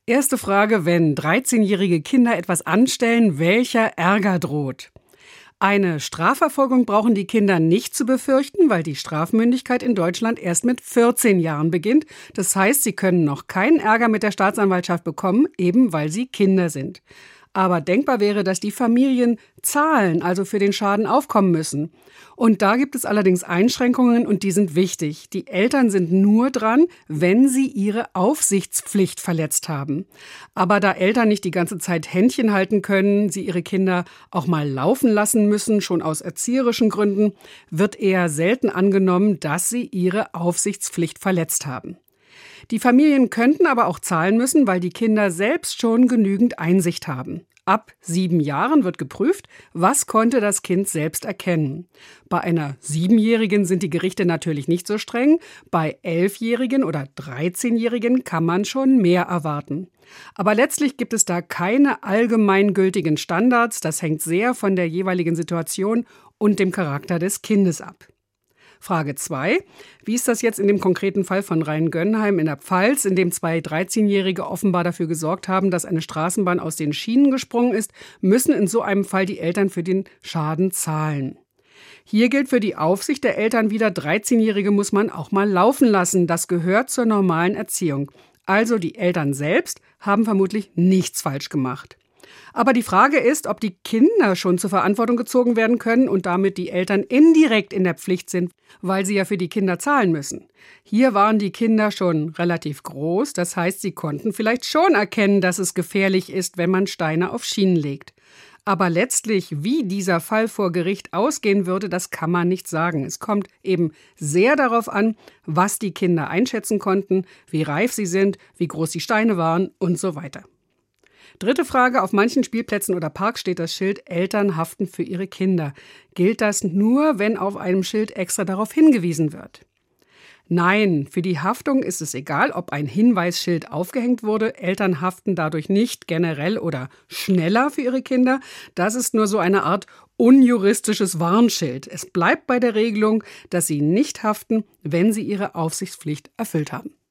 Erste Frage, wenn 13-jährige Kinder etwas anstellen, welcher Ärger droht? Eine Strafverfolgung brauchen die Kinder nicht zu befürchten, weil die Strafmündigkeit in Deutschland erst mit 14 Jahren beginnt. Das heißt, sie können noch keinen Ärger mit der Staatsanwaltschaft bekommen, eben weil sie Kinder sind. Aber denkbar wäre, dass die Familien zahlen, also für den Schaden aufkommen müssen. Und da gibt es allerdings Einschränkungen und die sind wichtig. Die Eltern sind nur dran, wenn sie ihre Aufsichtspflicht verletzt haben. Aber da Eltern nicht die ganze Zeit Händchen halten können, sie ihre Kinder auch mal laufen lassen müssen, schon aus erzieherischen Gründen, wird eher selten angenommen, dass sie ihre Aufsichtspflicht verletzt haben. Die Familien könnten aber auch zahlen müssen, weil die Kinder selbst schon genügend Einsicht haben. Ab 7 Jahren wird geprüft, was konnte das Kind selbst erkennen. Bei einer 7-Jährigen sind die Gerichte natürlich nicht so streng. Bei 11-Jährigen oder 13-Jährigen kann man schon mehr erwarten. Aber letztlich gibt es da keine allgemeingültigen Standards. Das hängt sehr von der jeweiligen Situation und dem Charakter des Kindes ab. Frage 2. Wie ist das jetzt in dem konkreten Fall von Rheingönheim in der Pfalz, in dem 2 13-Jährige offenbar dafür gesorgt haben, dass eine Straßenbahn aus den Schienen gesprungen ist, müssen in so einem Fall die Eltern für den Schaden zahlen. Hier gilt für die Aufsicht der Eltern wieder, 13-Jährige muss man auch mal laufen lassen. Das gehört zur normalen Erziehung. Also die Eltern selbst haben vermutlich nichts falsch gemacht. Aber die Frage ist, ob die Kinder schon zur Verantwortung gezogen werden können und damit die Eltern indirekt in der Pflicht sind, weil sie ja für die Kinder zahlen müssen. Hier waren die Kinder schon relativ groß, das heißt, sie konnten vielleicht schon erkennen, dass es gefährlich ist, wenn man Steine auf Schienen legt. Aber letztlich, wie dieser Fall vor Gericht ausgehen würde, das kann man nicht sagen. Es kommt eben sehr darauf an, was die Kinder einschätzen konnten, wie reif sie sind, wie groß die Steine waren und so weiter. Dritte Frage, auf manchen Spielplätzen oder Parks steht das Schild Eltern haften für ihre Kinder. Gilt das nur, wenn auf einem Schild extra darauf hingewiesen wird? Nein, für die Haftung ist es egal, ob ein Hinweisschild aufgehängt wurde. Eltern haften dadurch nicht generell oder schneller für ihre Kinder. Das ist nur so eine Art unjuristisches Warnschild. Es bleibt bei der Regelung, dass sie nicht haften, wenn sie ihre Aufsichtspflicht erfüllt haben.